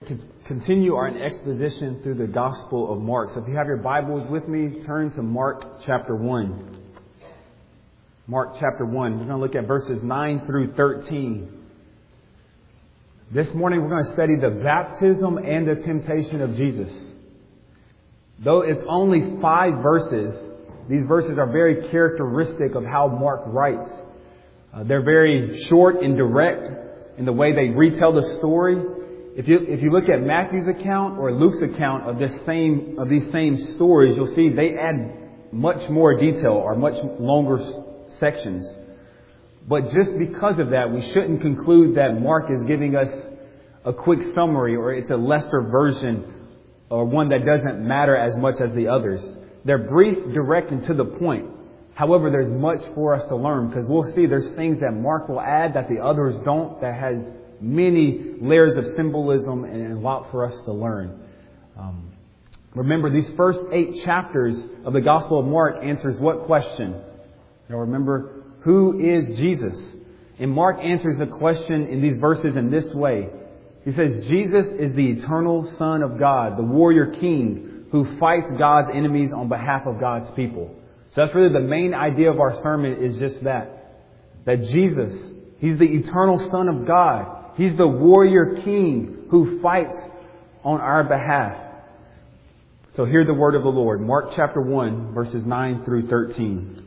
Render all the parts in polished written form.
To continue our exposition through the Gospel of Mark. So if you have your Bibles with me, turn to Mark chapter 1. Mark chapter 1. We're going to look at verses 9 through 13. This morning we're going to study the baptism and the temptation of Jesus. Though it's only 5 verses, these verses are very characteristic of how Mark writes. They're very short and direct in the way they retell the story. If you look at Matthew's account or Luke's account of these same stories, you'll see they add much more detail or much longer sections. But just because of that, we shouldn't conclude that Mark is giving us a quick summary or it's a lesser version or one that doesn't matter as much as the others. They're brief, direct, and to the point. However, there's much for us to learn because we'll see there's things that Mark will add that the others don't, that has many layers of symbolism and a lot for us to learn. Remember, these first 8 chapters of the Gospel of Mark answers what question? Now remember, who is Jesus? And Mark answers the question in these verses in this way. He says, Jesus is the eternal Son of God, the warrior king who fights God's enemies on behalf of God's people. So that's really the main idea of our sermon is just that. That Jesus, He's the eternal Son of God. He's the warrior king who fights on our behalf. So hear the word of the Lord. Mark chapter 1, verses 9 through 13.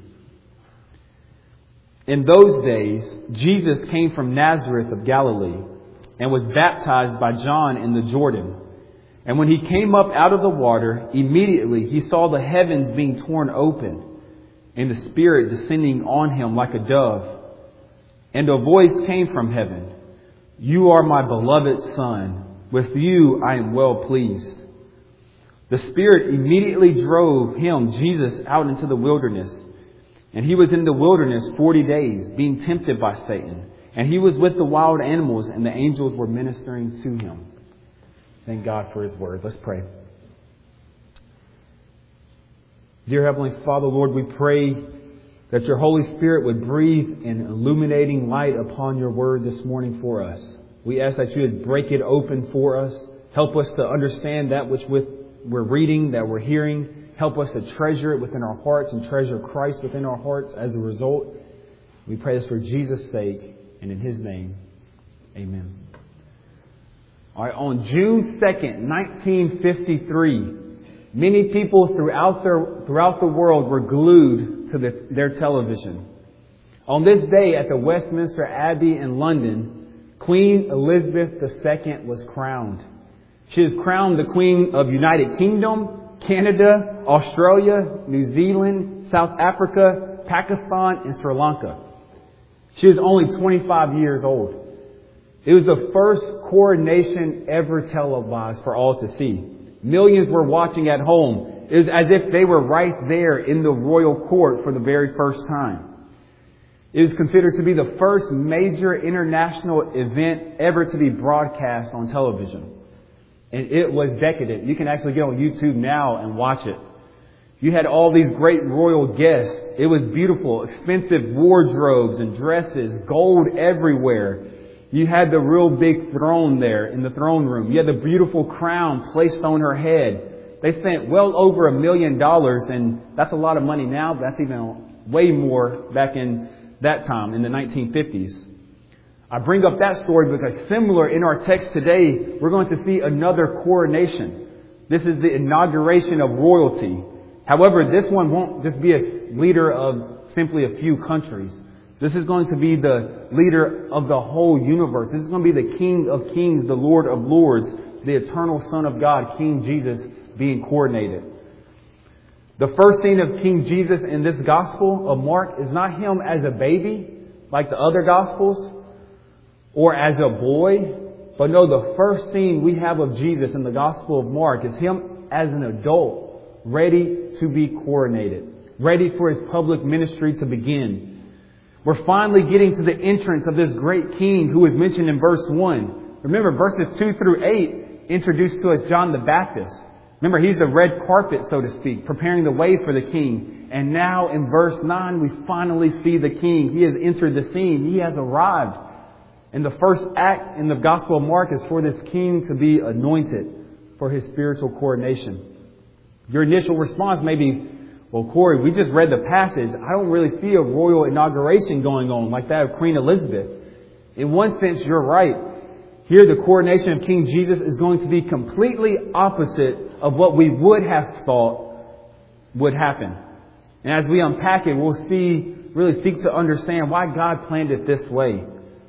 In those days, Jesus came from Nazareth of Galilee and was baptized by John in the Jordan. And when he came up out of the water, immediately he saw the heavens being torn open and the Spirit descending on him like a dove. And a voice came from heaven. You are my beloved Son. With you I am well pleased. The Spirit immediately drove him, Jesus, out into the wilderness. And he was in the wilderness 40 days, being tempted by Satan. And he was with the wild animals, and the angels were ministering to him. Thank God for His word. Let's pray. Dear Heavenly Father, Lord, we pray that your Holy Spirit would breathe an illuminating light upon your word this morning for us. We ask that you would break it open for us. Help us to understand that which we're reading, that we're hearing. Help us to treasure it within our hearts and treasure Christ within our hearts as a result. We pray this for Jesus' sake and in His name. Amen. All right, on June 2nd, 1953, many people throughout the world were glued to their television. On this day at the Westminster Abbey in London, Queen Elizabeth II was crowned. She is crowned the Queen of United Kingdom, Canada, Australia, New Zealand, South Africa, Pakistan, and Sri Lanka. She is only 25 years old. It was the first coronation ever televised for all to see. Millions were watching at home. It was as if they were right there in the royal court for the very first time. It is considered to be the first major international event ever to be broadcast on television. And it was decadent. You can actually get on YouTube now and watch it. You had all these great royal guests. It was beautiful, expensive wardrobes and dresses, gold everywhere. You had the real big throne there in the throne room. You had the beautiful crown placed on her head. They spent well over $1 million, and that's a lot of money now. But that's even way more back in that time, in the 1950s. I bring up that story because similar in our text today, we're going to see another coronation. This is the inauguration of royalty. However, this one won't just be a leader of simply a few countries. This is going to be the leader of the whole universe. This is going to be the King of Kings, the Lord of Lords, the eternal Son of God, King Jesus, being coronated. The first scene of King Jesus in this Gospel of Mark is not Him as a baby, like the other Gospels, or as a boy. But no, the first scene we have of Jesus in the Gospel of Mark is Him as an adult, ready to be coronated, ready for His public ministry to begin. We're finally getting to the entrance of this great King who is mentioned in verse 1. Remember, verses 2 through 8 introduce to us John the Baptist. Remember, he's the red carpet, so to speak, preparing the way for the King. And now in verse 9, we finally see the King. He has entered the scene. He has arrived. And the first act in the Gospel of Mark is for this king to be anointed for his spiritual coronation. Your initial response may be, well, Corey, we just read the passage. I don't really see a royal inauguration going on like that of Queen Elizabeth. In one sense, you're right. Here, the coronation of King Jesus is going to be completely opposite of what we would have thought would happen. And as we unpack it, we'll really seek to understand why God planned it this way.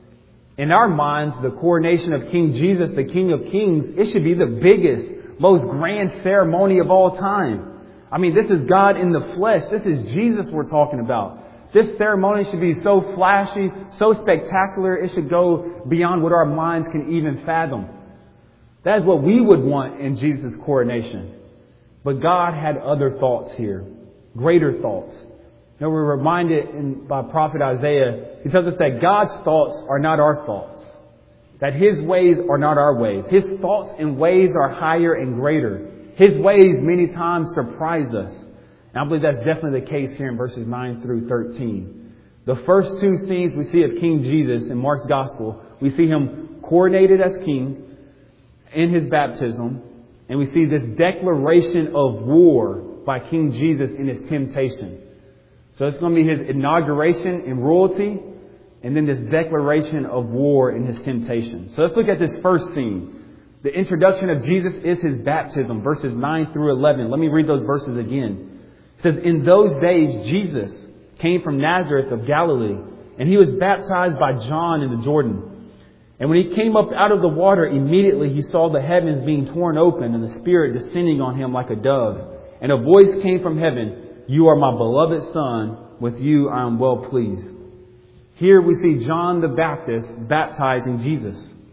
In our minds, the coronation of King Jesus, the King of Kings, it should be the biggest, most grand ceremony of all time. I mean, this is God in the flesh. This is Jesus we're talking about. This ceremony should be so flashy, so spectacular, it should go beyond what our minds can even fathom. That is what we would want in Jesus' coronation. But God had other thoughts here, greater thoughts. You know, we're reminded by prophet Isaiah, he tells us that God's thoughts are not our thoughts, that His ways are not our ways. His thoughts and ways are higher and greater. His ways many times surprise us. And I believe that's definitely the case here in verses 9 through 13. The first two scenes we see of King Jesus in Mark's Gospel, we see Him coronated as king in His baptism. And we see this declaration of war by King Jesus in His temptation. So it's going to be His inauguration in royalty and then this declaration of war in His temptation. So let's look at this first scene. The introduction of Jesus is His baptism, verses 9 through 11. Let me read those verses again. It says, "In those days, Jesus came from Nazareth of Galilee, and He was baptized by John in the Jordan. And when He came up out of the water, immediately He saw the heavens being torn open and the Spirit descending on Him like a dove. And a voice came from heaven, 'You are my beloved Son, with you I am well pleased.'" Here we see John the Baptist baptizing Jesus.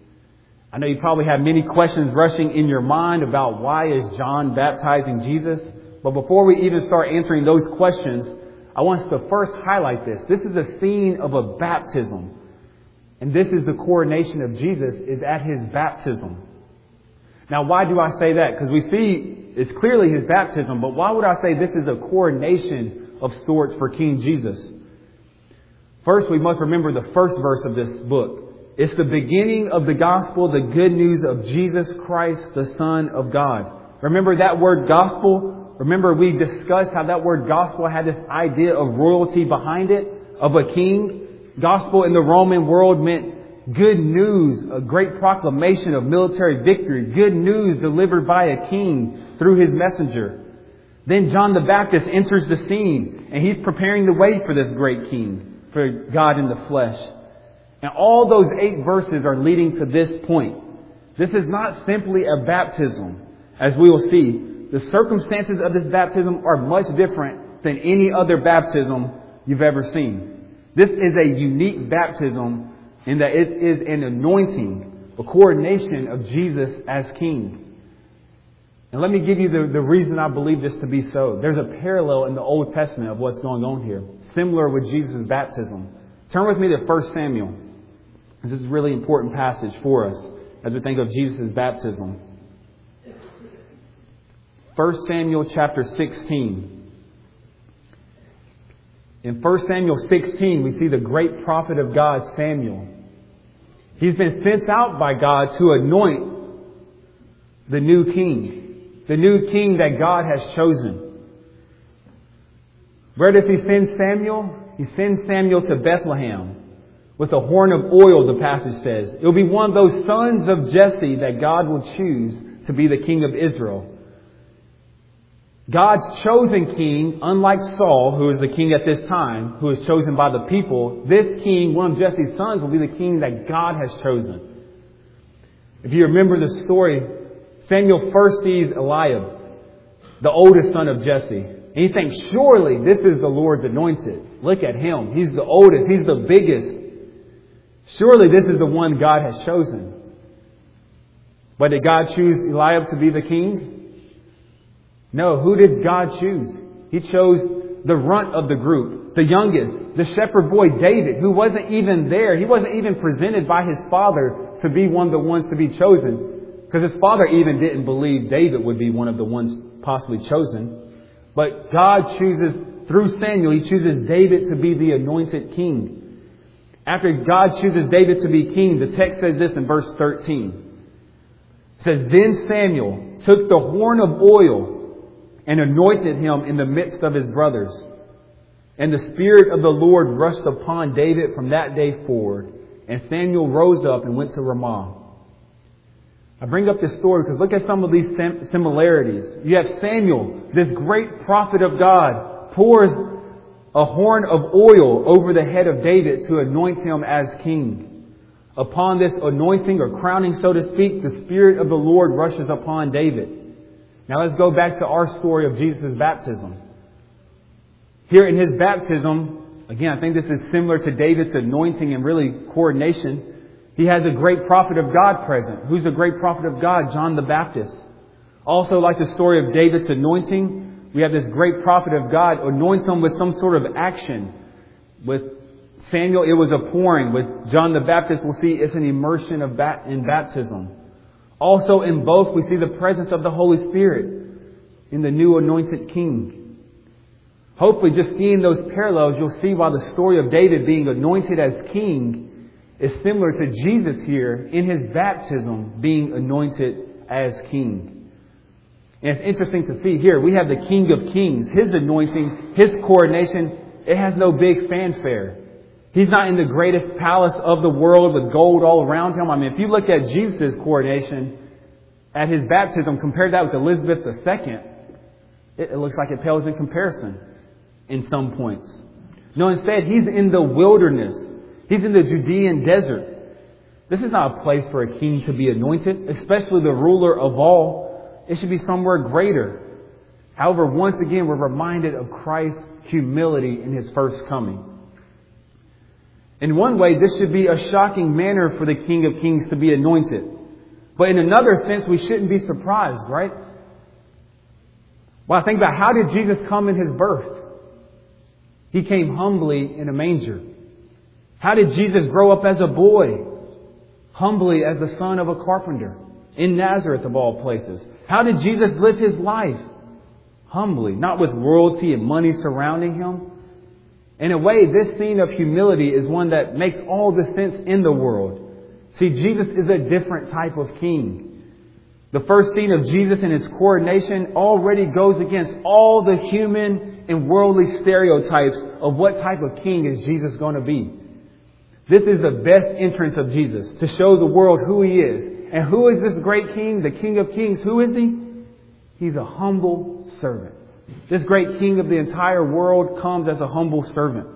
I know you probably have many questions rushing in your mind about why is John baptizing Jesus. But before we even start answering those questions, I want us to first highlight this. This is a scene of a baptism. And this is the coronation of Jesus, is at His baptism. Now, why do I say that? Because we see it's clearly His baptism. But why would I say this is a coronation of sorts for King Jesus? First, we must remember the first verse of this book. It's the beginning of the gospel, the good news of Jesus Christ, the Son of God. Remember that word gospel? Remember we discussed how that word gospel had this idea of royalty behind it, of a king. Gospel in the Roman world meant good news, a great proclamation of military victory, good news delivered by a king through his messenger. Then John the Baptist enters the scene, and he's preparing the way for this great king, for God in the flesh. And all those 8 verses are leading to this point. This is not simply a baptism, as we will see. The circumstances of this baptism are much different than any other baptism you've ever seen. This is a unique baptism in that it is an anointing, a coronation of Jesus as king. And let me give you the reason I believe this to be so. There's a parallel in the Old Testament of what's going on here, similar with Jesus' baptism. Turn with me to 1 Samuel. This is a really important passage for us as we think of Jesus' baptism. 1 Samuel chapter 16. In 1 Samuel 16, we see the great prophet of God, Samuel. He's been sent out by God to anoint the new king that God has chosen. Where does He send Samuel? He sends Samuel to Bethlehem with a horn of oil, the passage says. It will be one of those sons of Jesse that God will choose to be the king of Israel. God's chosen king, unlike Saul, who is the king at this time, who is chosen by the people, this king, one of Jesse's sons, will be the king that God has chosen. If you remember the story, Samuel first sees Eliab, the oldest son of Jesse. And he thinks, surely this is the Lord's anointed. Look at him. He's the oldest. He's the biggest. Surely this is the one God has chosen. But did God choose Eliab to be the king? No. Who did God choose? He chose the runt of the group, the youngest, the shepherd boy David, who wasn't even there. He wasn't even presented by his father to be one of the ones to be chosen. Because his father even didn't believe David would be one of the ones possibly chosen. But God chooses, through Samuel, He chooses David to be the anointed king. After God chooses David to be king, the text says this in verse 13. It says, Then Samuel took the horn of oil and anointed him in the midst of his brothers. And the Spirit of the Lord rushed upon David from that day forward. And Samuel rose up and went to Ramah. I bring up this story because look at some of these similarities. You have Samuel, this great prophet of God, pours a horn of oil over the head of David to anoint him as king. Upon this anointing or crowning, so to speak, the Spirit of the Lord rushes upon David. Now let's go back to our story of Jesus' baptism. Here in his baptism, again, I think this is similar to David's anointing and really coordination. He has a great prophet of God present. Who's the great prophet of God? John the Baptist. Also, like the story of David's anointing, we have this great prophet of God anoints him with some sort of action. With Samuel, it was a pouring. With John the Baptist, we'll see it's an immersion in baptism. Also, in both, we see the presence of the Holy Spirit in the new anointed king. Hopefully, just seeing those parallels, you'll see why the story of David being anointed as king is similar to Jesus here in his baptism being anointed as king. And it's interesting to see here, we have the King of Kings, his anointing, his coordination, it has no big fanfare. He's not in the greatest palace of the world with gold all around him. I mean, if you look at Jesus' coordination at his baptism, compare that with Elizabeth II, it looks like it pales in comparison in some points. No, instead, he's in the wilderness. He's in the Judean desert. This is not a place for a king to be anointed, especially the ruler of all. It should be somewhere greater. However, once again, we're reminded of Christ's humility in his first coming. In one way, this should be a shocking manner for the King of Kings to be anointed. But in another sense, we shouldn't be surprised, right? Well, think about how did Jesus come in his birth? He came humbly in a manger. How did Jesus grow up as a boy? Humbly as the son of a carpenter in Nazareth of all places. How did Jesus live his life? Humbly, not with royalty and money surrounding him. In a way, this scene of humility is one that makes all the sense in the world. See, Jesus is a different type of king. The first scene of Jesus and his coronation already goes against all the human and worldly stereotypes of what type of king is Jesus going to be. This is the best entrance of Jesus, to show the world who he is. And who is this great king, the King of Kings? Who is he? He's a humble servant. This great king of the entire world comes as a humble servant.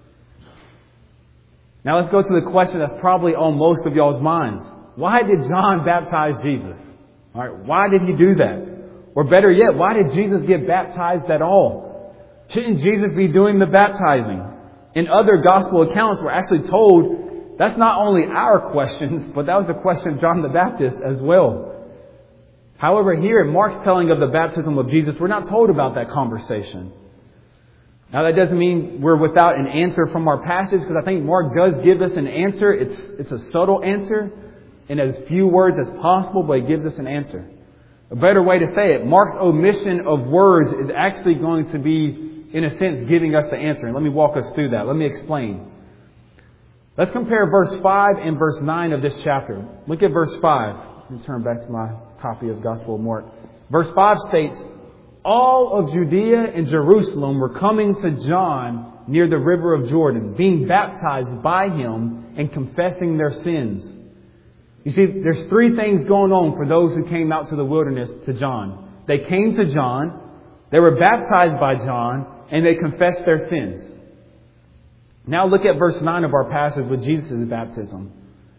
Now let's go to the question that's probably on most of y'all's minds. Why did John baptize Jesus? All right, why did he do that? Or better yet, why did Jesus get baptized at all? Shouldn't Jesus be doing the baptizing? In other gospel accounts, we're actually told that's not only our questions, but that was the question of John the Baptist as well. However, here in Mark's telling of the baptism of Jesus, we're not told about that conversation. Now, that doesn't mean we're without an answer from our passage, because I think Mark does give us an answer. It's a subtle answer in as few words as possible, but it gives us an answer. A better way to say it, Mark's omission of words is actually going to be, in a sense, giving us the answer. And let me walk us through that. Let me explain. Let's compare verse 5 and verse 9 of this chapter. Look at verse 5. Let me turn back to my copy of Gospel of Mark. Verse 5 states, all of Judea and Jerusalem were coming to John near the river of Jordan, being baptized by him and confessing their sins. You see, there's three things going on for those who came out to the wilderness to John. They came to John, they were baptized by John, and they confessed their sins. Now look at verse 9 of our passage with Jesus' baptism.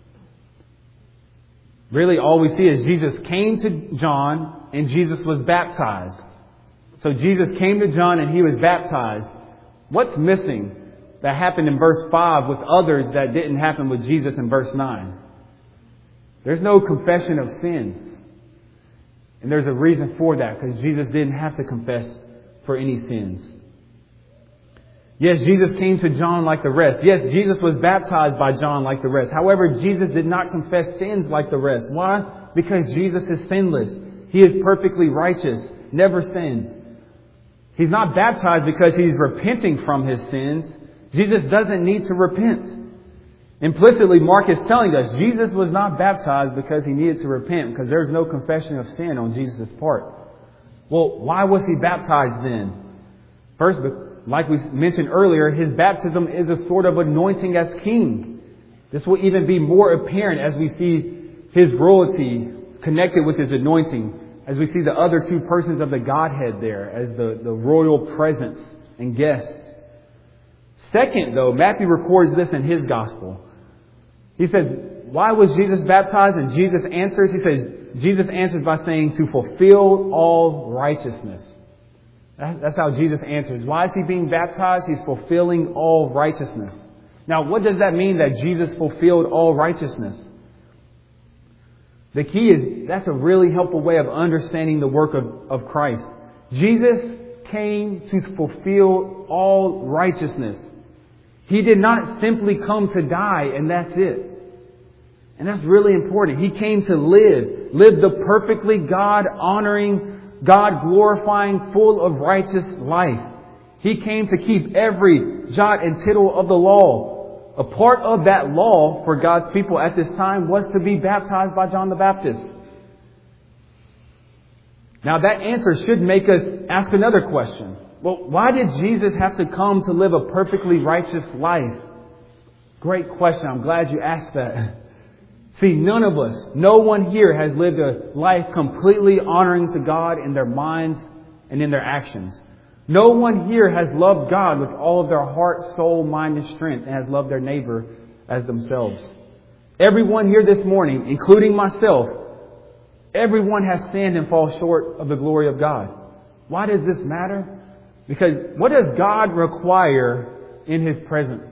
Really, all we see is Jesus came to John and Jesus was baptized. So Jesus came to John and he was baptized. What's missing that happened in verse 5 with others that didn't happen with Jesus in verse 9? There's no confession of sins. And there's a reason for that, because Jesus didn't have to confess for any sins. Yes, Jesus came to John like the rest. Yes, Jesus was baptized by John like the rest. However, Jesus did not confess sins like the rest. Why? Because Jesus is sinless. He is perfectly righteous, never sinned. He's not baptized because he's repenting from his sins. Jesus doesn't need to repent. Implicitly, Mark is telling us Jesus was not baptized because he needed to repent, because there's no confession of sin on Jesus' part. Well, why was he baptized then? First, like we mentioned earlier, his baptism is a sort of anointing as king. This will even be more apparent as we see his royalty connected with his anointing, as we see the other two persons of the Godhead there as the royal presence and guests. Second, though, Matthew records this in his gospel. He says, why was Jesus baptized? And Jesus answers, Jesus answers by saying, to fulfill all righteousness. That's how Jesus answers. Why is he being baptized? He's fulfilling all righteousness. Now, what does that mean that Jesus fulfilled all righteousness? The key is, that's a really helpful way of understanding the work of Christ. Jesus came to fulfill all righteousness. He did not simply come to die and that's it. And that's really important. He came to live the perfectly God-honoring, God-glorifying, full of righteous life. He came to keep every jot and tittle of the law. A part of that law for God's people at this time was to be baptized by John the Baptist. Now that answer should make us ask another question. Well, why did Jesus have to come to live a perfectly righteous life? Great question. I'm glad you asked that. See, none of us, no one here has lived a life completely honoring to God in their minds and in their actions. No one here has loved God with all of their heart, soul, mind, and strength, and has loved their neighbor as themselves. Everyone here this morning, including myself, everyone has sinned and falls short of the glory of God. Why does this matter? Because what does God require in His presence?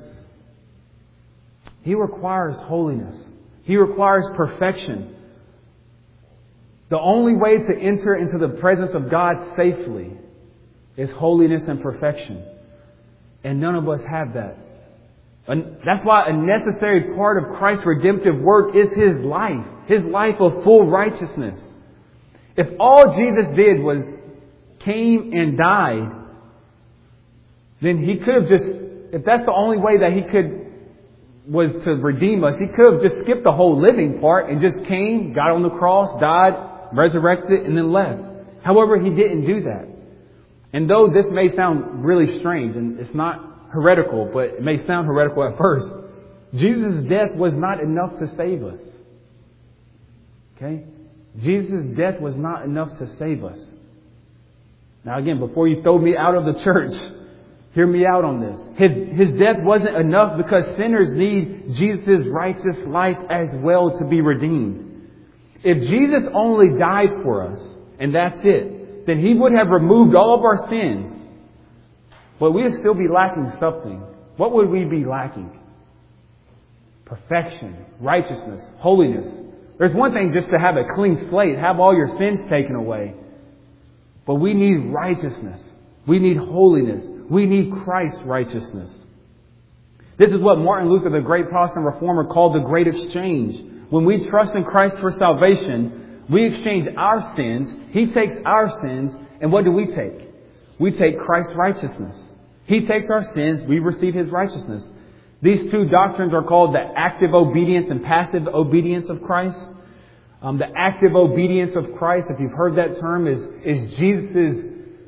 He requires holiness. He requires perfection. The only way to enter into the presence of God safely is holiness and perfection. And none of us have that. And that's why a necessary part of Christ's redemptive work is His life of full righteousness. If all Jesus did was came and died, then He could have if that's the only way that He was to redeem us, He could have just skipped the whole living part and just came, got on the cross, died, resurrected, and then left. However, He didn't do that. And though this may sound really strange, and it's not heretical, but it may sound heretical at first, Jesus' death was not enough to save us. Okay? Jesus' death was not enough to save us. Now again, before you throw me out of the church, hear me out on this. His death wasn't enough because sinners need Jesus' righteous life as well to be redeemed. If Jesus only died for us, and that's it, then He would have removed all of our sins. But we would still be lacking something. What would we be lacking? Perfection, righteousness, holiness. There's one thing just to have a clean slate, have all your sins taken away. But we need righteousness. We need holiness. We need Christ's righteousness. This is what Martin Luther, the great Protestant reformer, called the great exchange. When we trust in Christ for salvation, we exchange our sins. He takes our sins. And what do we take? We take Christ's righteousness. He takes our sins. We receive His righteousness. These two doctrines are called the active obedience and passive obedience of Christ. The active obedience of Christ, if you've heard that term, is Jesus'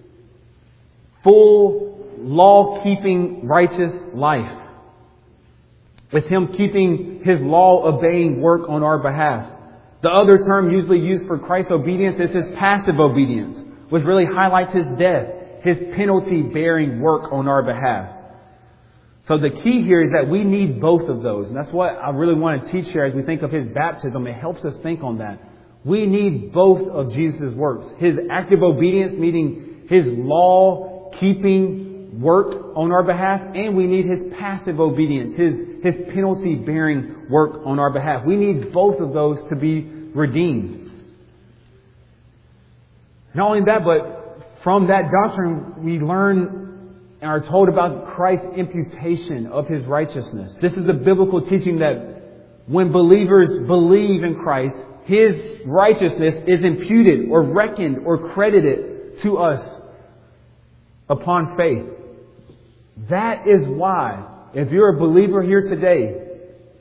full law-keeping righteous life. With Him keeping His law-obeying work on our behalf. The other term usually used for Christ's obedience is His passive obedience, which really highlights His death, His penalty-bearing work on our behalf. So the key here is that we need both of those. And that's what I really want to teach here as we think of His baptism. It helps us think on that. We need both of Jesus' works. His active obedience, meaning His law-keeping work on our behalf, and we need His passive obedience, His penalty-bearing work on our behalf. We need both of those to be redeemed. Not only that, but from that doctrine, we learn and are told about Christ's imputation of His righteousness. This is the biblical teaching that when believers believe in Christ, His righteousness is imputed or reckoned or credited to us upon faith. That is why, if you're a believer here today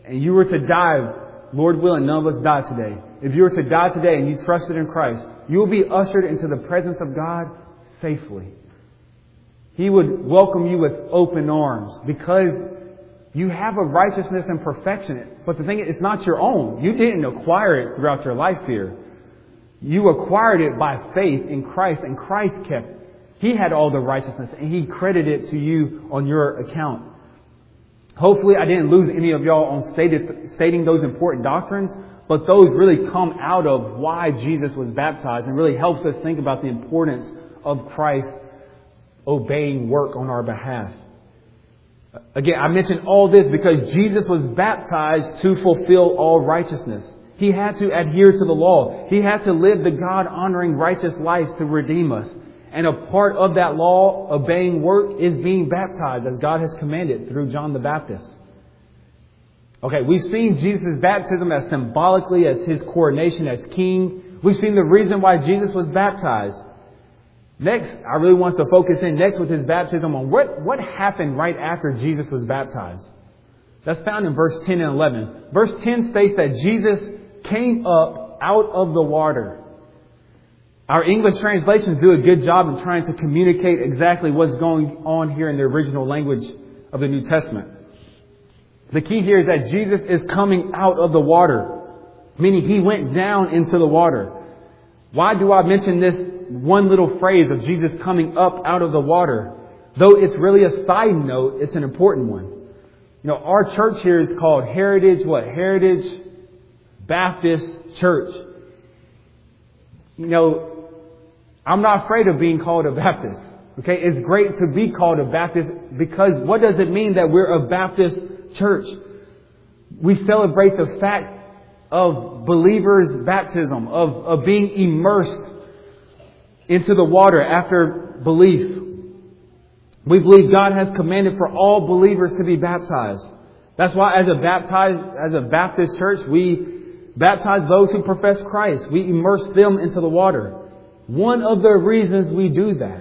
and you were to die, Lord willing, none of us die today. If you were to die today and you trusted in Christ, you will be ushered into the presence of God safely. He would welcome you with open arms because you have a righteousness and perfection. But the thing is, it's not your own. You didn't acquire it throughout your life here. You acquired it by faith in Christ, and Christ kept it. He had all the righteousness, and He credited it to you on your account. Hopefully, I didn't lose any of y'all on stating those important doctrines, but those really come out of why Jesus was baptized and really helps us think about the importance of Christ obeying work on our behalf. Again, I mentioned all this because Jesus was baptized to fulfill all righteousness. He had to adhere to the law. He had to live the God-honoring righteous life to redeem us. And a part of that law, obeying work, is being baptized as God has commanded through John the Baptist. Okay, we've seen Jesus' baptism as symbolically as His coronation as king. We've seen the reason why Jesus was baptized. Next, I really want us to focus in next with His baptism on what happened right after Jesus was baptized. That's found in verse 10 and 11. Verse 10 states that Jesus came up out of the water. Our English translations do a good job of trying to communicate exactly what's going on here in the original language of the New Testament. The key here is that Jesus is coming out of the water, meaning He went down into the water. Why do I mention this one little phrase of Jesus coming up out of the water? Though it's really a side note, it's an important one. You know, our church here is called Heritage Baptist Church. You know, I'm not afraid of being called a Baptist. Okay, it's great to be called a Baptist because what does it mean that we're a Baptist church? We celebrate the fact of believers' baptism, of being immersed into the water after belief. We believe God has commanded for all believers to be baptized. That's why as a Baptist church, we baptize those who profess Christ. We immerse them into the water. One of the reasons we do that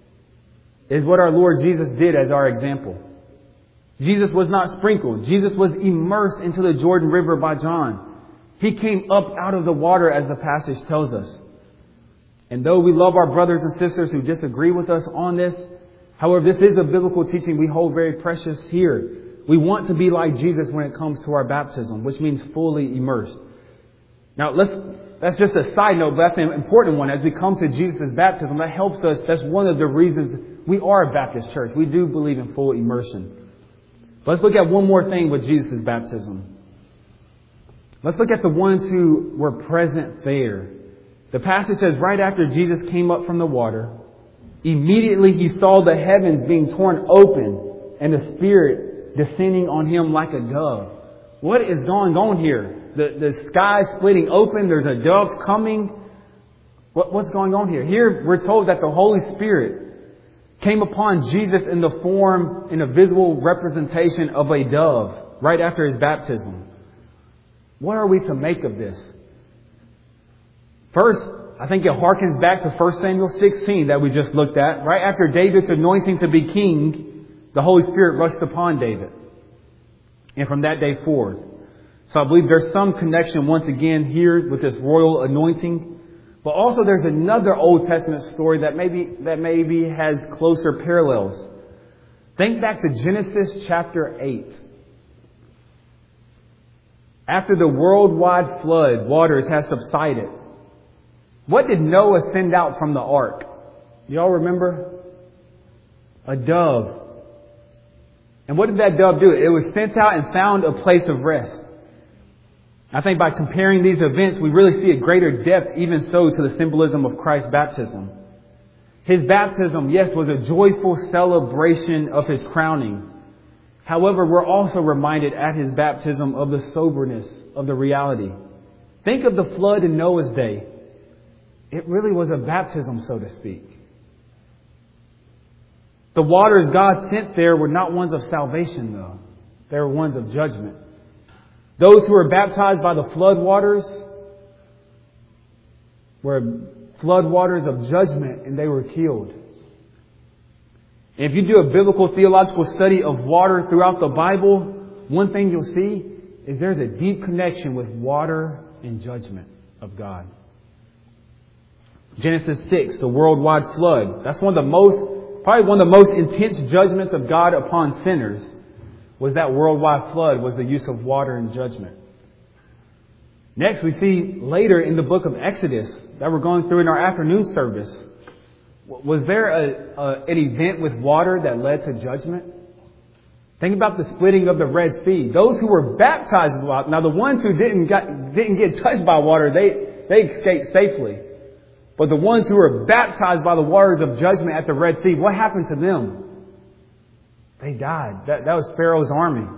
is what our Lord Jesus did as our example. Jesus was not sprinkled. Jesus was immersed into the Jordan River by John. He came up out of the water as the passage tells us. And though we love our brothers and sisters who disagree with us on this, however, this is a biblical teaching we hold very precious here. We want to be like Jesus when it comes to our baptism, which means fully immersed. Now, that's just a side note, but that's an important one. As we come to Jesus' baptism, that helps us. That's one of the reasons we are a Baptist church. We do believe in full immersion. But let's look at one more thing with Jesus' baptism. Let's look at the ones who were present there. The passage says, right after Jesus came up from the water, immediately He saw the heavens being torn open and the Spirit descending on Him like a dove. What is going on here? The sky splitting open. There's a dove coming. What's going on here? Here we're told that the Holy Spirit came upon Jesus in the form, in a visible representation of a dove right after His baptism. What are we to make of this? First, I think it harkens back to 1 Samuel 16 that we just looked at. Right after David's anointing to be king, the Holy Spirit rushed upon David. And from that day forward. So I believe there's some connection once again here with this royal anointing. But also there's another Old Testament story that maybe has closer parallels. Think back to Genesis chapter 8. After the worldwide flood waters had subsided, what did Noah send out from the ark? Y'all remember? A dove. And what did that dove do? It was sent out and found a place of rest. I think by comparing these events, we really see a greater depth even so to the symbolism of Christ's baptism. His baptism, yes, was a joyful celebration of His crowning. However, we're also reminded at His baptism of the soberness of the reality. Think of the flood in Noah's day. It really was a baptism, so to speak. The waters God sent there were not ones of salvation, though. They were ones of judgment. Those who were baptized by the flood waters were flood waters of judgment, and they were killed. And if you do a biblical theological study of water throughout the Bible, one thing you'll see is there's a deep connection with water and judgment of God. Genesis 6, the worldwide flood. That's probably one of the most intense judgments of God upon sinners. Was that worldwide flood, was the use of water and judgment. Next, we see later in the book of Exodus that we're going through in our afternoon service. Was there an event with water that led to judgment? Think about the splitting of the Red Sea. Those who were baptized with water, now the ones who didn't get touched by water, they escaped safely. But the ones who were baptized by the waters of judgment at the Red Sea, what happened to them? They died. That was Pharaoh's army.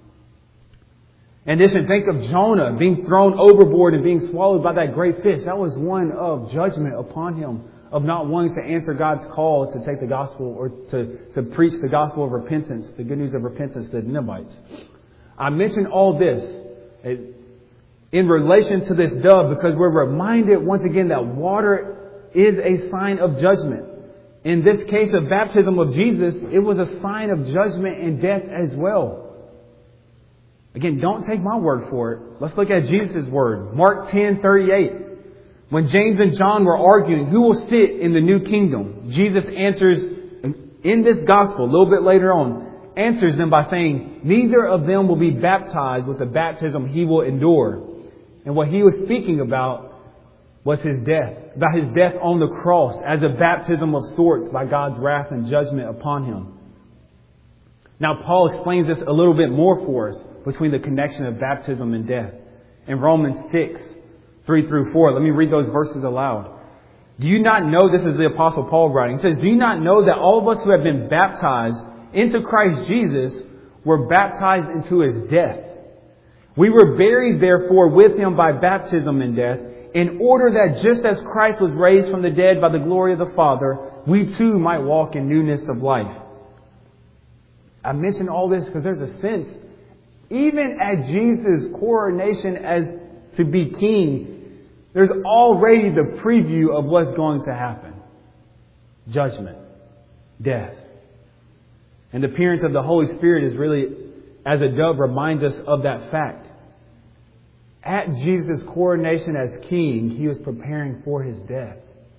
In addition, think of Jonah being thrown overboard and being swallowed by that great fish. That was one of judgment upon him, of not wanting to answer God's call to take the gospel or to preach the gospel of repentance, the good news of repentance to the Ninevites. I mention all this in relation to this dove because we're reminded once again that water is a sign of judgment. In this case of baptism of Jesus, it was a sign of judgment and death as well. Again, don't take my word for it. Let's look at Jesus' word. Mark 10:38. When James and John were arguing who will sit in the new kingdom, Jesus answers in this gospel a little bit later on, answers them by saying, neither of them will be baptized with the baptism he will endure. And what he was speaking about was his death, about his death on the cross as a baptism of sorts by God's wrath and judgment upon him. Now, Paul explains this a little bit more for us between the connection of baptism and death. In Romans 6, 3 through 4, let me read those verses aloud. Do you not know, this is the Apostle Paul writing, he says, do you not know that all of us who have been baptized into Christ Jesus were baptized into his death? We were buried therefore with him by baptism in death, in order that just as Christ was raised from the dead by the glory of the Father, we too might walk in newness of life. I mention all this because there's a sense, even at Jesus' coronation as to be king, there's already the preview of what's going to happen. Judgment. Death. And the appearance of the Holy Spirit is really, as a dove, reminds us of that fact. At Jesus' coronation as king, he was preparing for his death.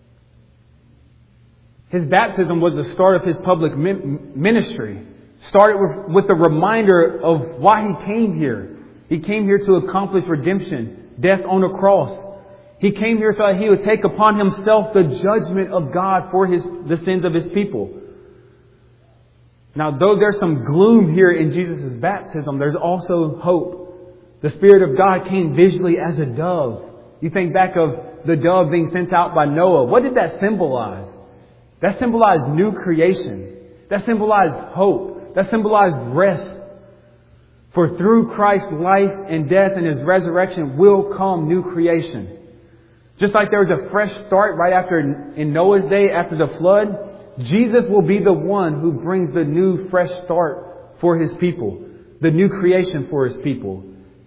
His baptism was the start of his public ministry. Started with the reminder of why he came here. He came here to accomplish redemption, death on a cross. He came here so that he would take upon himself the judgment of God for the sins of his people. Now, though there's some gloom here in Jesus' baptism, there's also hope. The Spirit of God came visually as a dove. You think back of the dove being sent out by Noah. What did that symbolize? That symbolized new creation. That symbolized hope. That symbolized rest. For through Christ's life and death and his resurrection will come new creation. Just like there was a fresh start right after in Noah's day after the flood, Jesus will be the one who brings the new fresh start for his people. The new creation for his people.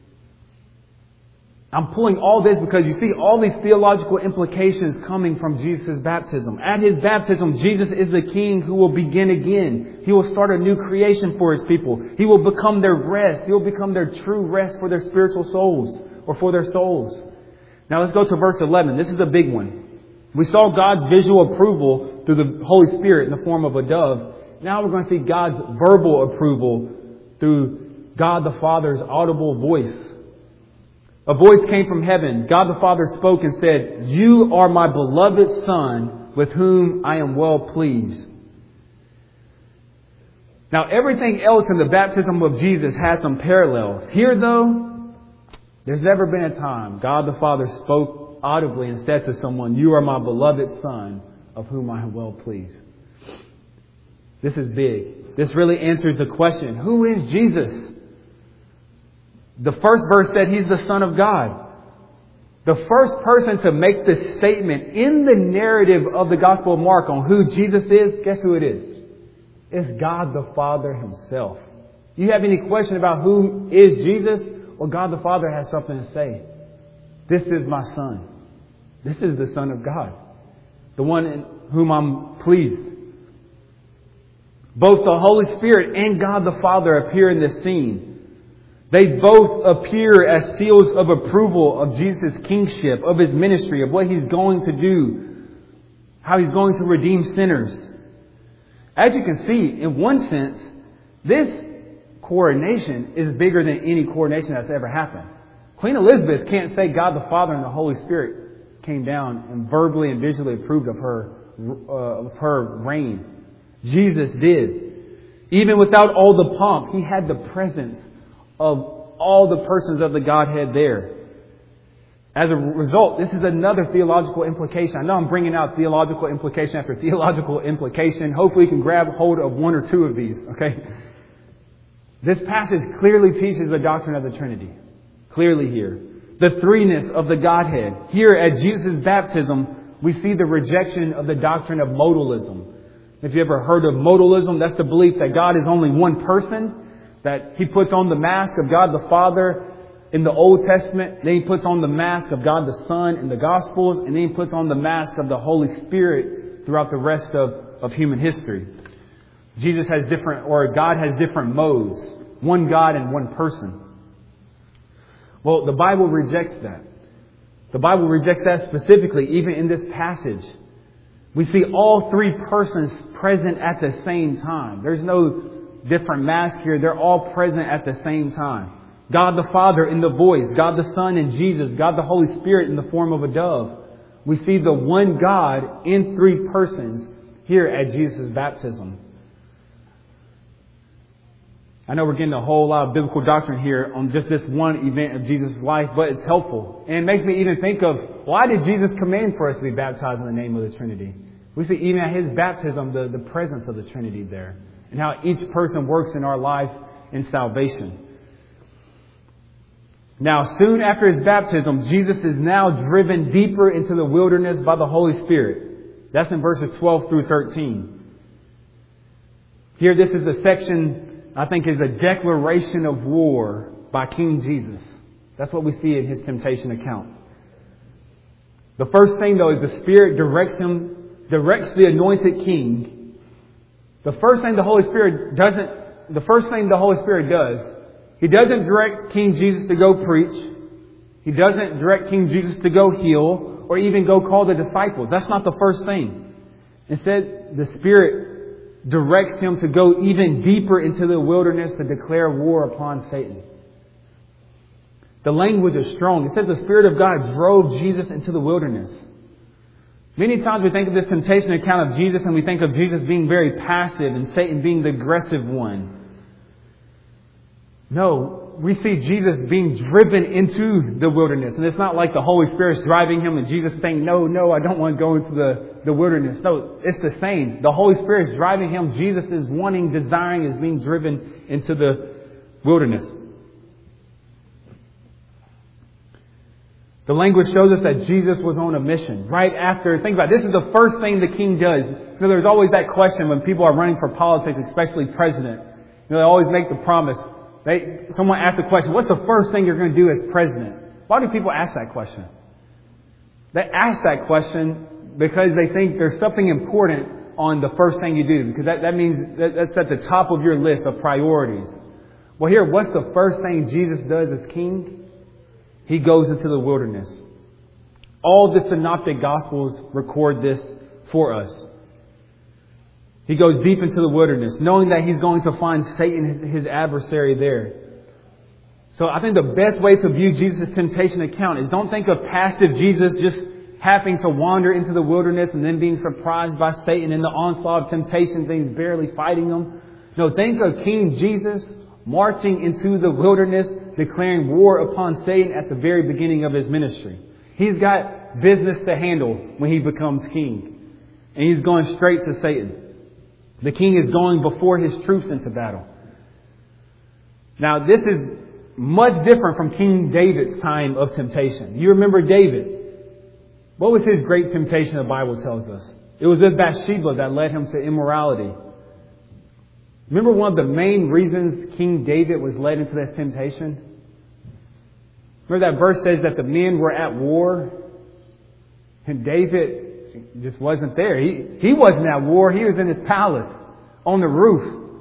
I'm pulling all this because you see all these theological implications coming from Jesus' baptism. At his baptism, Jesus is the King who will begin again. He will start a new creation for his people. He will become their rest. He will become their true rest for their spiritual souls or for their souls. Now let's go to verse 11. This is a big one. We saw God's visual approval through the Holy Spirit in the form of a dove. Now we're going to see God's verbal approval through God the Father's audible voice. A voice came from heaven. God the Father spoke and said, "You are my beloved Son, with whom I am well pleased." Now, everything else in the baptism of Jesus has some parallels. Here, though, there's never been a time God the Father spoke audibly and said to someone, "You are my beloved Son, of whom I am well pleased." This is big. This really answers the question, who is Jesus? The first verse said he's the Son of God. The first person to make this statement in the narrative of the Gospel of Mark on who Jesus is, guess who it is? It's God the Father himself. You have any question about who is Jesus? Well, God the Father has something to say. This is my Son. This is the Son of God. The one in whom I'm pleased. Both the Holy Spirit and God the Father appear in this scene. They both appear as seals of approval of Jesus' kingship, of His ministry, of what He's going to do, how He's going to redeem sinners. As you can see, in one sense, this coronation is bigger than any coronation that's ever happened. Queen Elizabeth can't say God the Father and the Holy Spirit came down and verbally and visually approved of her reign. Jesus did. Even without all the pomp, He had the presence of all the persons of the Godhead there. As a result, this is another theological implication. I know I'm bringing out theological implication after theological implication. Hopefully you can grab hold of one or two of these, okay? This passage clearly teaches the doctrine of the Trinity. Clearly here. The threeness of the Godhead. Here at Jesus' baptism, we see the rejection of the doctrine of modalism. If you ever heard of modalism, that's the belief that God is only one person, that He puts on the mask of God the Father in the Old Testament, then He puts on the mask of God the Son in the Gospels, and then He puts on the mask of the Holy Spirit throughout the rest of human history. God has different modes. One God and one person. Well, the Bible rejects that. The Bible rejects that specifically, even in this passage. We see all three persons present at the same time. There's no different mask here. They're all present at the same time. God the Father in the voice, God the Son in Jesus, God the Holy Spirit in the form of a dove. We see the one God in three persons here at Jesus' baptism. I know we're getting a whole lot of biblical doctrine here on just this one event of Jesus' life, but it's helpful. And it makes me even think of, why did Jesus command for us to be baptized in the name of the Trinity? We see even at His baptism the presence of the Trinity there, and how each person works in our life in salvation. Now, soon after His baptism, Jesus is now driven deeper into the wilderness by the Holy Spirit. That's in verses 12 through 13. Here, this is a section I think is a declaration of war by King Jesus. That's what we see in His temptation account. The first thing, though, is the Spirit directs the anointed king. The first thing the Holy Spirit does, He doesn't direct King Jesus to go preach. He doesn't direct King Jesus to go heal or even go call the disciples. That's not the first thing. Instead, the Spirit directs Him to go even deeper into the wilderness to declare war upon Satan. The language is strong. It says the Spirit of God drove Jesus into the wilderness. Many times we think of this temptation account of Jesus and we think of Jesus being very passive and Satan being the aggressive one. No, we see Jesus being driven into the wilderness. And it's not like the Holy Spirit's driving Him and Jesus saying, no, I don't want to go into the wilderness. No, it's the same. The Holy Spirit's driving Him. Jesus is desiring, is being driven into the wilderness. The language shows us that Jesus was on a mission. Right after, think about it, this is the first thing the king does. There's always that question when people are running for politics, especially president. They always make the promise. Someone asks the question, what's the first thing you're going to do as president? Why do people ask that question? They ask that question because they think there's something important on the first thing you do. Because that means that's at the top of your list of priorities. Well, here, what's the first thing Jesus does as king? He goes into the wilderness. All the synoptic gospels record this for us. He goes deep into the wilderness, knowing that He's going to find Satan, his adversary, there. So I think the best way to view Jesus' temptation account is don't think of passive Jesus just having to wander into the wilderness and then being surprised by Satan in the onslaught of temptations and He's barely fighting them. No, think of King Jesus marching into the wilderness, declaring war upon Satan at the very beginning of His ministry. He's got business to handle when He becomes king. And He's going straight to Satan. The king is going before his troops into battle. Now, this is much different from King David's time of temptation. You remember David. What was his great temptation, the Bible tells us? It was with Bathsheba that led him to immorality. Remember one of the main reasons King David was led into this temptation? Remember that verse says that the men were at war and David just wasn't there. He wasn't at war. He was in his palace on the roof.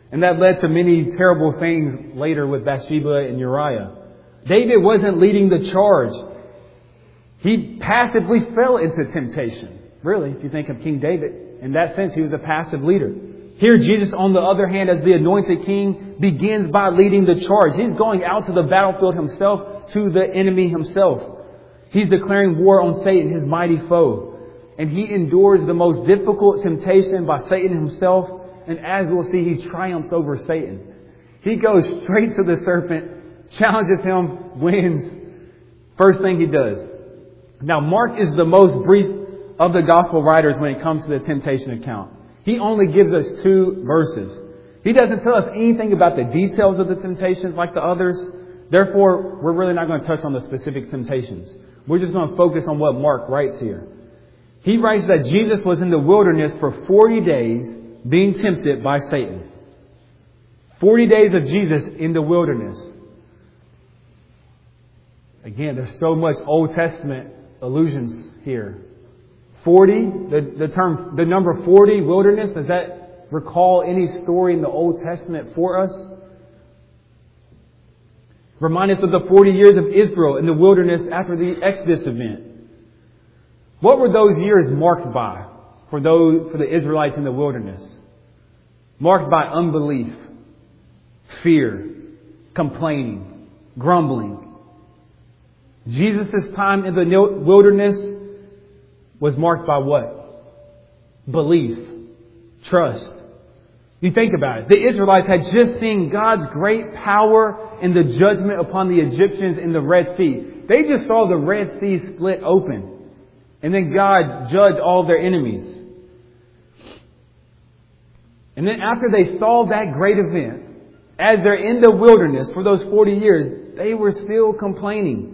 And that led to many terrible things later with Bathsheba and Uriah. David wasn't leading the charge. He passively fell into temptation. Really, if you think of King David, in that sense, he was a passive leader. Here, Jesus, on the other hand, as the anointed king, begins by leading the charge. He's going out to the battlefield himself, to the enemy himself. He's declaring war on Satan, his mighty foe. And he endures the most difficult temptation by Satan himself. And as we'll see, he triumphs over Satan. He goes straight to the serpent, challenges him, wins. First thing he does. Now, Mark is the most brief of the gospel writers when it comes to the temptation account. He only gives us 2 verses. He doesn't tell us anything about the details of the temptations like the others. Therefore, we're really not going to touch on the specific temptations. We're just going to focus on what Mark writes here. He writes that Jesus was in the wilderness for 40 days being tempted by Satan. 40 days of Jesus in the wilderness. Again, there's so much Old Testament allusions here. 40, the number 40, wilderness, does that recall any story in the Old Testament for us? Remind us of the 40 years of Israel in the wilderness after the Exodus event. What were those years marked by for the Israelites in the wilderness? Marked by unbelief, fear, complaining, grumbling. Jesus' time in the wilderness was marked by what? Belief, trust. You think about it. The Israelites had just seen God's great power in the judgment upon the Egyptians in the Red Sea. They just saw the Red Sea split open. And then God judged all of their enemies. And then after they saw that great event, as they're in the wilderness for those 40 years, they were still complaining.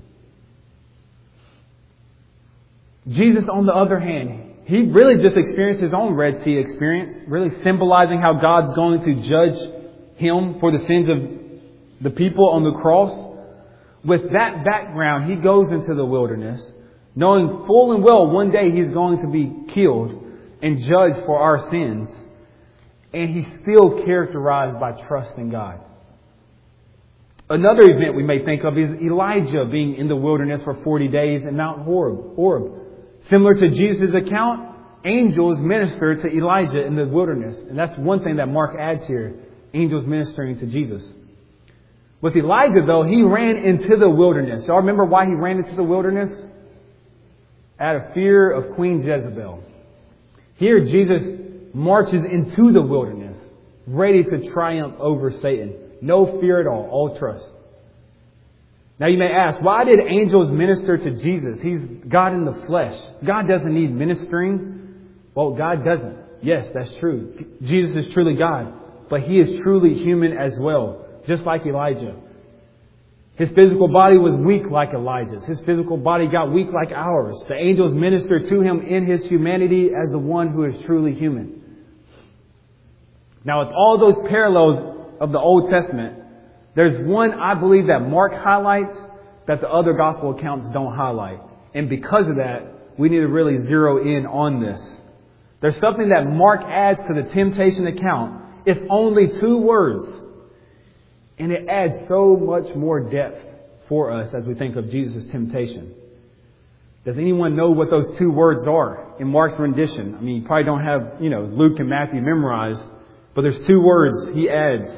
Jesus, on the other hand, he really just experienced his own Red Sea experience, really symbolizing how God's going to judge him for the sins of the people on the cross. With that background, he goes into the wilderness, knowing full and well one day he's going to be killed and judged for our sins. And he's still characterized by trust in God. Another event we may think of is Elijah being in the wilderness for 40 days in Mount Horeb. Similar to Jesus' account, angels ministered to Elijah in the wilderness. And that's one thing that Mark adds here. Angels ministering to Jesus. With Elijah, though, he ran into the wilderness. Y'all remember why he ran into the wilderness? Out of fear of Queen Jezebel. Here, Jesus marches into the wilderness, ready to triumph over Satan. No fear at all trust. Now you may ask, why did angels minister to Jesus? He's God in the flesh. God doesn't need ministering. Well, God doesn't. Yes, that's true. Jesus is truly God, but he is truly human as well, just like Elijah. His physical body was weak like Elijah's. His physical body got weak like ours. The angels ministered to him in his humanity as the one who is truly human. Now, with all those parallels of the Old Testament, there's one I believe that Mark highlights that the other gospel accounts don't highlight. And because of that, we need to really zero in on this. There's something that Mark adds to the temptation account. It's only 2 words. And it adds so much more depth for us as we think of Jesus' temptation. Does anyone know what those 2 words are in Mark's rendition? I mean, you probably don't have, Luke and Matthew memorized. But there's 2 words he adds.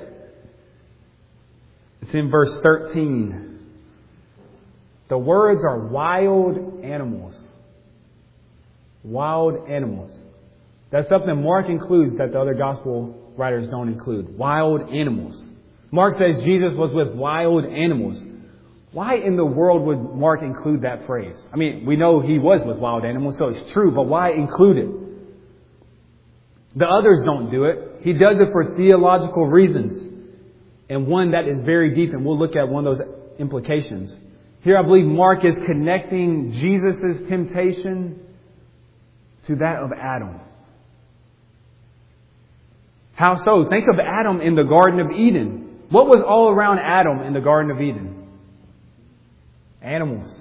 It's in verse 13. The words are wild animals. Wild animals. That's something Mark includes that the other gospel writers don't include. Wild animals. Mark says Jesus was with wild animals. Why in the world would Mark include that phrase? I mean, we know he was with wild animals, so it's true, but why include it? The others don't do it. He does it for theological reasons. And one that is very deep, and we'll look at one of those implications. Here I believe Mark is connecting Jesus' temptation to that of Adam. How so? Think of Adam in the Garden of Eden. What was all around Adam in the Garden of Eden? Animals.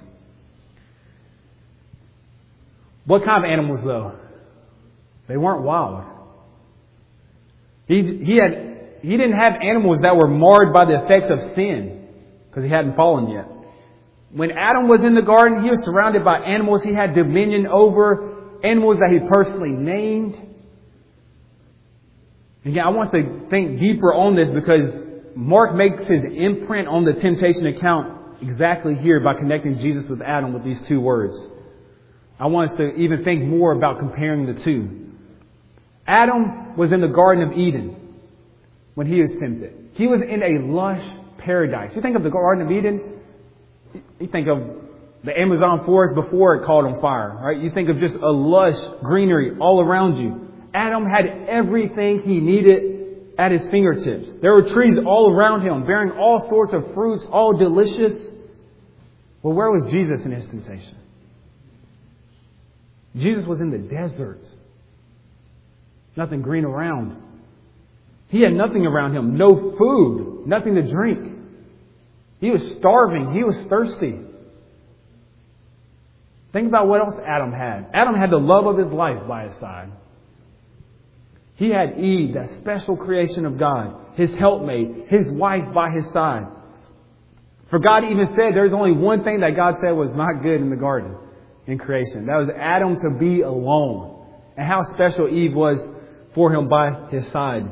What kind of animals though? They weren't wild. He had he didn't have animals that were marred by the effects of sin because he hadn't fallen yet. When Adam was in the garden, he was surrounded by animals he had dominion over, animals that he personally named. Again, I want to think deeper on this because Mark makes his imprint on the temptation account exactly here by connecting Jesus with Adam with these two words. I want us to even think more about comparing the two. Adam was in the Garden of Eden when he was tempted. He was in a lush paradise. You think of the Garden of Eden, you think of the Amazon forest before it caught on fire, right? You think of just a lush greenery all around you. Adam had everything he needed at his fingertips. There were trees all around him, bearing all sorts of fruits, all delicious. Well, where was Jesus in his temptation? Jesus was in the desert. Nothing green around. He had nothing around him. No food. Nothing to drink. He was starving. He was thirsty. Think about what else Adam had. Adam had the love of his life by his side. He had Eve, that special creation of God, his helpmate, his wife by his side. For God even said there's only one thing that God said was not good in the garden in creation. That was Adam to be alone. And how special Eve was for him by his side.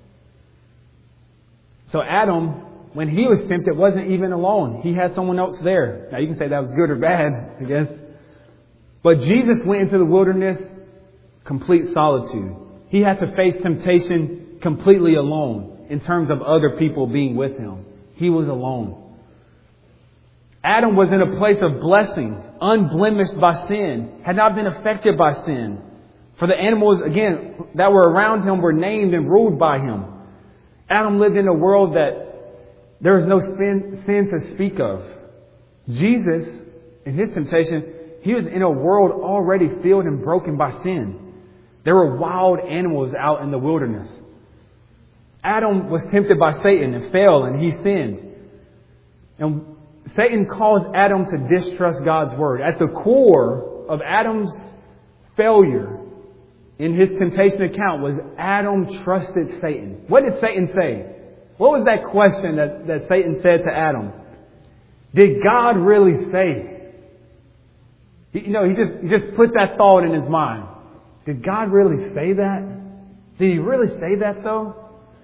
So Adam, when he was tempted, wasn't even alone. He had someone else there. Now you can say that was good or bad, I guess. But Jesus went into the wilderness complete solitude. He had to face temptation completely alone in terms of other people being with him. He was alone. Adam was in a place of blessing, unblemished by sin, had not been affected by sin. For the animals, again, that were around him were named and ruled by him. Adam lived in a world that there was no sin to speak of. Jesus, in his temptation, he was in a world already filled and broken by sin. There were wild animals out in the wilderness. Adam was tempted by Satan and fell, and he sinned. And Satan caused Adam to distrust God's word. At the core of Adam's failure in his temptation account was Adam trusted Satan. What did Satan say? What was that question that Satan said to Adam? Did God really say? He just put that thought in his mind. Did God really say that? Did he really say that though?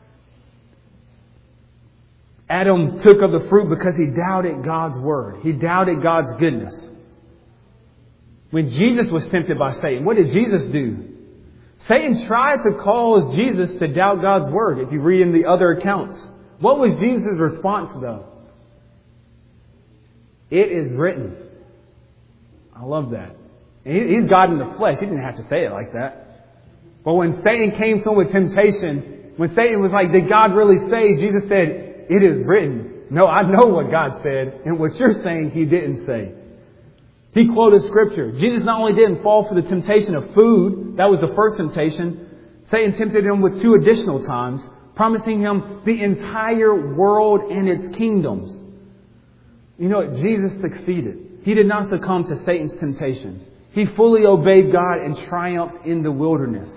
Adam took of the fruit because he doubted God's word. He doubted God's goodness. When Jesus was tempted by Satan, what did Jesus do? Satan tried to cause Jesus to doubt God's word, if you read in the other accounts. What was Jesus' response though? It is written. I love that. He's God in the flesh. He didn't have to say it like that. But when Satan came to him with temptation, when Satan was like, did God really say? Jesus said, it is written. No, I know what God said. And what you're saying, he didn't say. He quoted scripture. Jesus not only didn't fall for the temptation of food, that was the first temptation. Satan tempted him with 2 additional times, promising him the entire world and its kingdoms. You know what? Jesus succeeded. He did not succumb to Satan's temptations. He fully obeyed God and triumphed in the wilderness.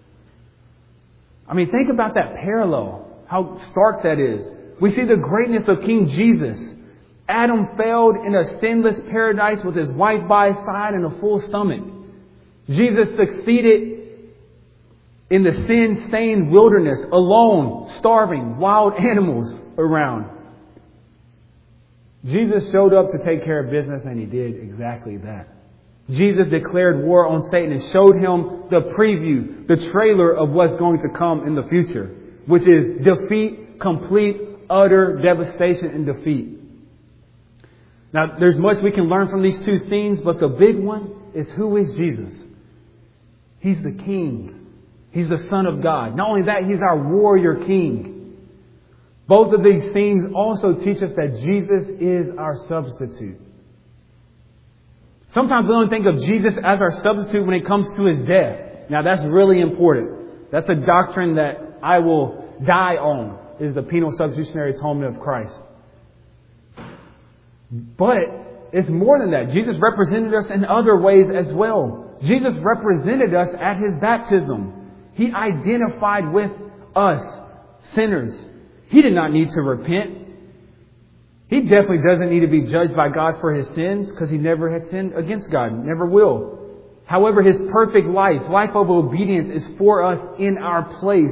I mean, think about that parallel, how stark that is. We see the greatness of King Jesus. Adam failed in a sinless paradise with his wife by his side and a full stomach. Jesus succeeded in the sin-stained wilderness, alone, starving, wild animals around. Jesus showed up to take care of business, and he did exactly that. Jesus declared war on Satan and showed him the preview, the trailer of what's going to come in the future, which is defeat, complete, utter devastation and defeat. Now, there's much we can learn from these two scenes, but the big one is, who is Jesus? He's the King. He's the Son of God. Not only that, He's our warrior King. Both of these scenes also teach us that Jesus is our substitute. Sometimes we don't think of Jesus as our substitute when it comes to His death. Now, that's really important. That's a doctrine that I will die on, is the penal substitutionary atonement of Christ. But it's more than that. Jesus represented us in other ways as well. Jesus represented us at His baptism. He identified with us sinners. He did not need to repent. He definitely doesn't need to be judged by God for his sins because he never had sinned against God, never will. However, his perfect life of obedience is for us in our place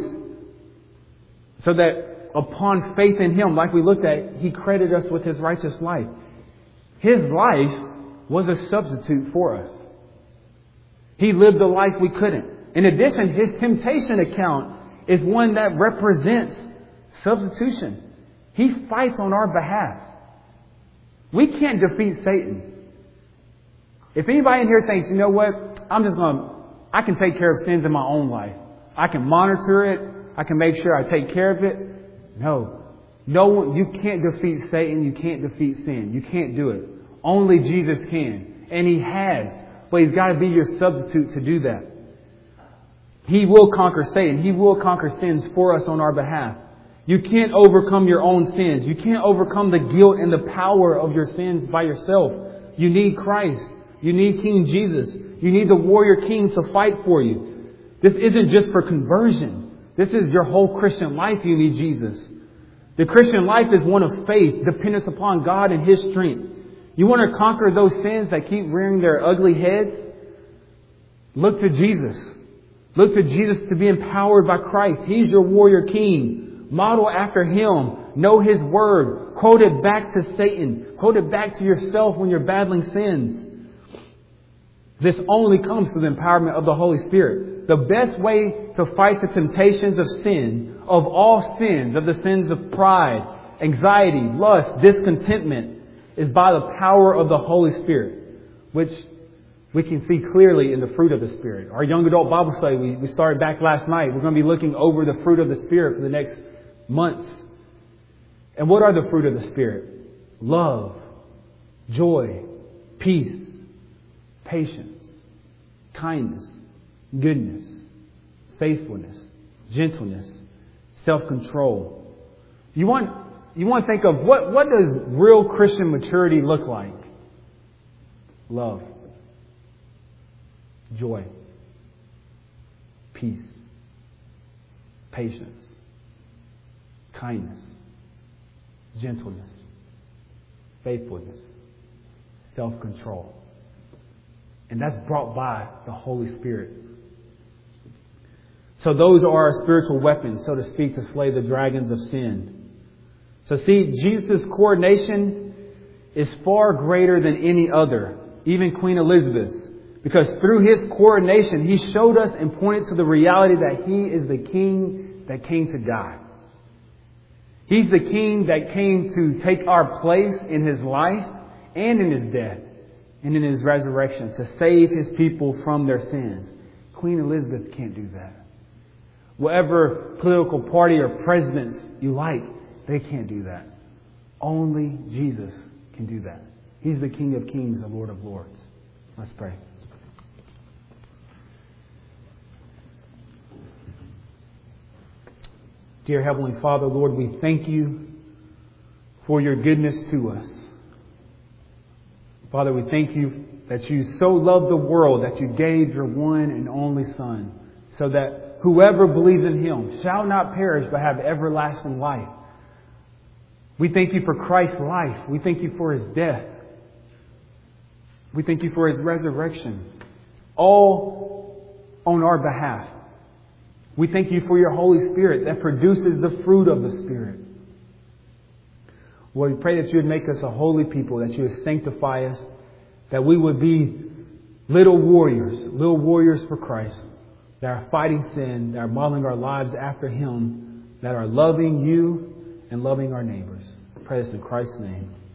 so that upon faith in him, like we looked at, he credited us with his righteous life. His life was a substitute for us. He lived the life we couldn't. In addition, his temptation account is one that represents substitution. He fights on our behalf. We can't defeat Satan. If anybody in here thinks, you know what, I can take care of sins in my own life. I can monitor it. I can make sure I take care of it. No one, you can't defeat Satan. You can't defeat sin. You can't do it. Only Jesus can. And he has. But he's got to be your substitute to do that. He will conquer Satan. He will conquer sins for us on our behalf. You can't overcome your own sins. You can't overcome the guilt and the power of your sins by yourself. You need Christ. You need King Jesus. You need the warrior king to fight for you. This isn't just for conversion. This is your whole Christian life. You need Jesus. The Christian life is one of faith, dependence upon God and his strength. You want to conquer those sins that keep rearing their ugly heads? Look to Jesus. Look to Jesus to be empowered by Christ. He's your warrior king. Model after him. Know his word. Quote it back to Satan. Quote it back to yourself when you're battling sins. This only comes through the empowerment of the Holy Spirit. The best way to fight the temptations of sin, of all sins, of the sins of pride, anxiety, lust, discontentment, is by the power of the Holy Spirit, which we can see clearly in the fruit of the Spirit. Our young adult Bible study, we started back last night. We're going to be looking over the fruit of the Spirit for the next months. And what are the fruit of the Spirit? Love, joy, peace, patience, kindness, goodness, faithfulness, gentleness, self-control. You want to think of what does real Christian maturity look like? Love, joy, peace, patience, kindness, gentleness, faithfulness, self-control. And that's brought by the Holy Spirit. So those are our spiritual weapons, so to speak, to slay the dragons of sin. So see, Jesus' coronation is far greater than any other, even Queen Elizabeth's. Because through his coronation, he showed us and pointed to the reality that he is the king that came to die. He's the king that came to take our place in his life and in his death and in his resurrection to save his people from their sins. Queen Elizabeth can't do that. Whatever political party or presidents you like, they can't do that. Only Jesus can do that. He's the King of Kings, the Lord of Lords. Let's pray. Dear Heavenly Father, Lord, we thank you for your goodness to us. Father, we thank you that you so loved the world that you gave your one and only Son, so that whoever believes in him shall not perish but have everlasting life. We thank you for Christ's life. We thank you for his death. We thank you for his resurrection, all on our behalf. We thank you for your Holy Spirit that produces the fruit of the Spirit. Lord, we pray that you would make us a holy people, that you would sanctify us, that we would be little warriors for Christ, that are fighting sin, that are modeling our lives after him, that are loving you and loving our neighbors. I pray this in Christ's name.